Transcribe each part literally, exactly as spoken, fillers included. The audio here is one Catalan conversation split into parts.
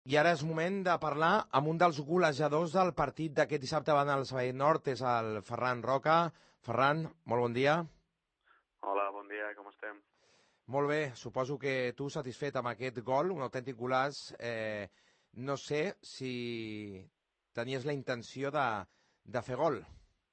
I ara és moment de parlar amb un dels golejadors del partit d'aquest dissabte davant el Sabadell Nord, és el Ferran Roca. Ferran, molt bon dia. Hola, bon dia, com estem? Molt bé, suposo que tu satisfet amb aquest gol, un autèntic golaç. Eh, no sé si tenies la intenció de, de fer gol.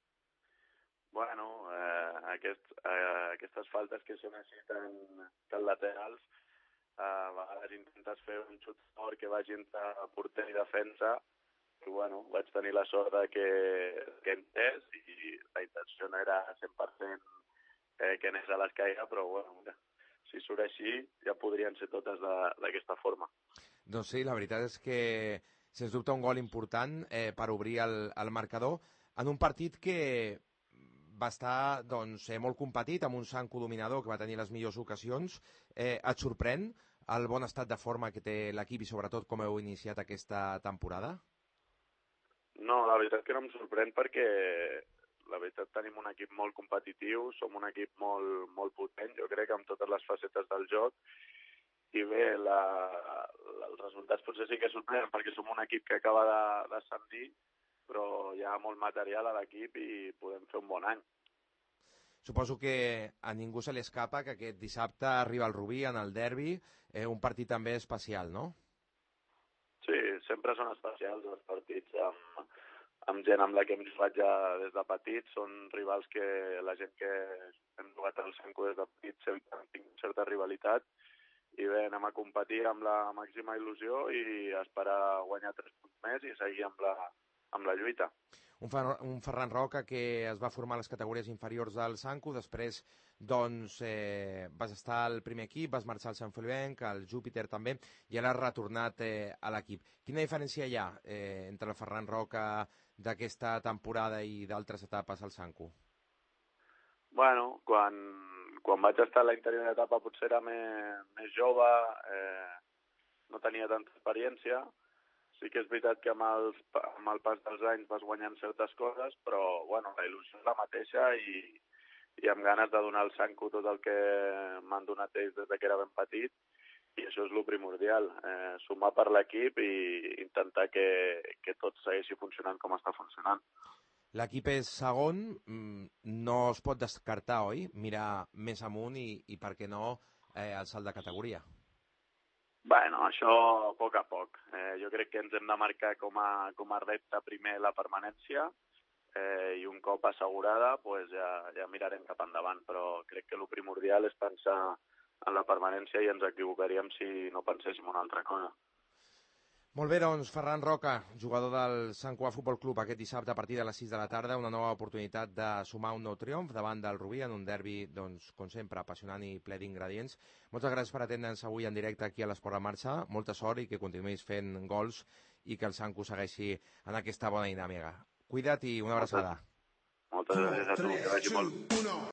Bueno, eh, aquest, eh, aquestes faltes que són així tan, tan laterals, eh, a vegades intentes fer un xut fort que vagi entre porter i defensa, i bueno, vaig tenir la sort de que, que entès, i la intenció no era cent per cent eh, que anés a l'escaire, però bueno, mira, si surt així ja podrien ser totes d'aquesta forma. Doncs sí, la veritat és que sens dubte un gol important eh, per obrir el, el marcador en un partit que va estar doncs, eh, molt competit, amb un Sanco dominador que va tenir les millors ocasions. Eh, et sorprèn el bon estat de forma que té l'equip i sobretot com heu iniciat aquesta temporada? No, la veritat que no em sorprèn perquè la veritat tenim un equip molt competitiu, som un equip molt, molt potent, jo crec, amb totes les facetes del joc, i bé, la, la, els resultats potser sí que sorprenen perquè som un equip que acaba de d'ascendir, però hi ha molt material a l'equip i podem fer un bon any. Suposo que a ningú se li escapa que aquest dissabte arriba el Rubí en el derbi, eh, un partit també especial, no? Sí, sempre són especials els partits amb, amb gent amb la que hem jugat ja des de petits. Són rivals que la gent que hem jugat al Sanco des de petits sempre han tingut certa rivalitat. I bé, anem a competir amb la màxima il·lusió i esperar guanyar tres punts més i seguir amb la, amb la lluita. Un, Fer un Ferran Roca que es va formar a les categories inferiors del Sanco, després doncs, eh, vas estar al primer equip, vas marxar al Sant Feliuenc, al Júpiter també, i ara has retornat eh, a l'equip. Quina diferència hi ha eh, entre el Ferran Roca d'aquesta temporada i d'altres etapes al Sanco? Bueno, quan, quan vaig estar a la interior etapa potser era més, més jove, eh, no tenia tanta experiència. Sí que és veritat que amb, els, amb el pas dels anys vas guanyant certes coses, però bueno, la il·lusió és la mateixa i, i amb ganes de donar al Sanco tot el que m'han donat ells des que era ben petit, i això és el primordial, eh, sumar per l'equip i intentar que, que tot segueixi funcionant com està funcionant. L'equip és segon, no es pot descartar, oi? Mirar més amunt i, i per què no, eh, el salt de categoria. Bueno, això a poc a poc. Eh, jo crec que ens hem de marcar com a, com a repte primer la permanència eh, i un cop assegurada pues ja, ja mirarem cap endavant, però crec que el primordial és pensar en la permanència i ens equivocaríem si no penséssim una altra cosa. Molt bé, doncs, Ferran Roca, jugador del Sant Cugat Futbol Club, aquest dissabte a partir de les sis de la tarda, una nova oportunitat de sumar un nou triomf davant del Rubí en un derbi, doncs, com sempre, apassionant i ple d'ingredients. Moltes gràcies per atendre'ns avui en directe aquí a l'Esport a Marxa, molta sort i que continuïs fent gols i que el Sant Cugat segueixi en aquesta bona dinàmica. Cuida't i una abraçada. Moltes, moltes gràcies a tu, que vagi molt.